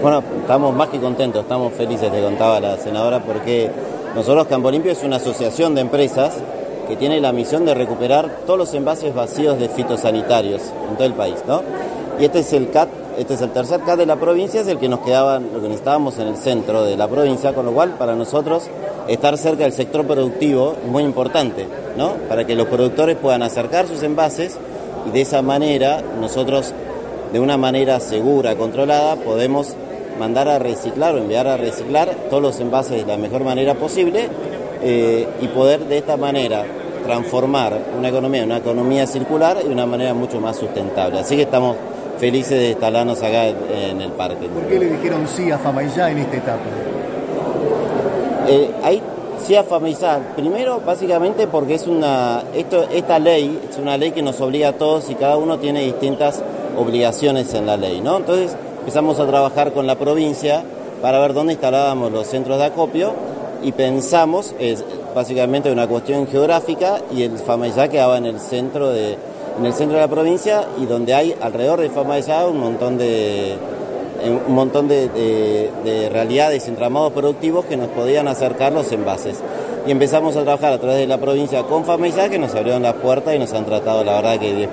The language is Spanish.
Bueno, estamos más que contentos, estamos felices, te contaba la senadora, porque nosotros Campo Limpio es una asociación de empresas que tiene la misión de recuperar todos los envases vacíos de fitosanitarios en todo el país, ¿no? Y este es el CAT, este es el tercer CAT de la provincia, es el que nos quedaba, lo que necesitábamos en el centro de la provincia, con lo cual para nosotros estar cerca del sector productivo es muy importante, ¿no? Para que los productores puedan acercar sus envases y de esa manera nosotros, de una manera segura, controlada, podemos mandar a reciclar o enviar a reciclar todos los envases de la mejor manera posible y poder de esta manera transformar una economía circular y de una manera mucho más sustentable. Así que estamos felices de instalarnos acá en el parque. ¿Por qué le dijeron sí a Famaillá en esta etapa? Sí a Famaillá. Primero, básicamente porque esta ley es una ley que nos obliga a todos y cada uno tiene distintas obligaciones en la ley, ¿no? Entonces empezamos a trabajar con la provincia para ver dónde instalábamos los centros de acopio y pensamos, es básicamente una cuestión geográfica, y el Famaillá quedaba en el centro de la provincia, y donde hay alrededor de Famaillá un montón de realidades, entramados productivos que nos podían acercar los envases. Y empezamos a trabajar a través de la provincia con Famaillá, que nos abrieron las puertas y nos han tratado, la verdad, que 10